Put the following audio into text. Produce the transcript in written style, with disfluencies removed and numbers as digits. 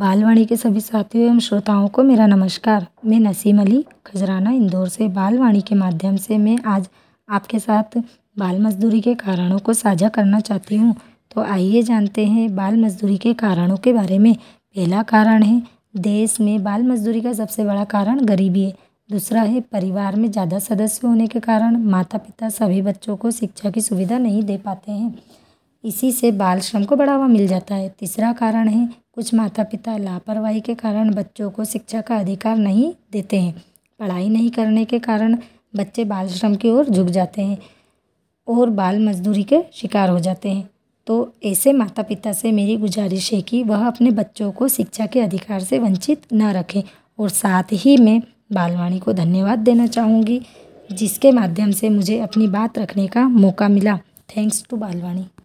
बालवाणी के सभी साथियों एवं श्रोताओं को मेरा नमस्कार। मैं नसीम अली खजराना इंदौर से बालवाणी के माध्यम से मैं आज आपके साथ बाल मजदूरी के कारणों को साझा करना चाहती हूँ। तो आइए जानते हैं बाल मजदूरी के कारणों के बारे में। पहला कारण है देश में बाल मजदूरी का सबसे बड़ा कारण गरीबी है। दूसरा है परिवार में ज़्यादा सदस्य होने के कारण माता पिता सभी बच्चों को शिक्षा की सुविधा नहीं दे पाते हैं, इसी से बाल श्रम को बढ़ावा मिल जाता है। तीसरा कारण है कुछ माता पिता लापरवाही के कारण बच्चों को शिक्षा का अधिकार नहीं देते हैं। पढ़ाई नहीं करने के कारण बच्चे बाल श्रम की ओर झुक जाते हैं और बाल मजदूरी के शिकार हो जाते हैं। तो ऐसे माता पिता से मेरी गुजारिश है कि वह अपने बच्चों को शिक्षा के अधिकार से वंचित न रखें। और साथ ही मैं बालवाणी को धन्यवाद देना चाहूँगी, जिसके माध्यम से मुझे अपनी बात रखने का मौका मिला। Thanks to Balvani.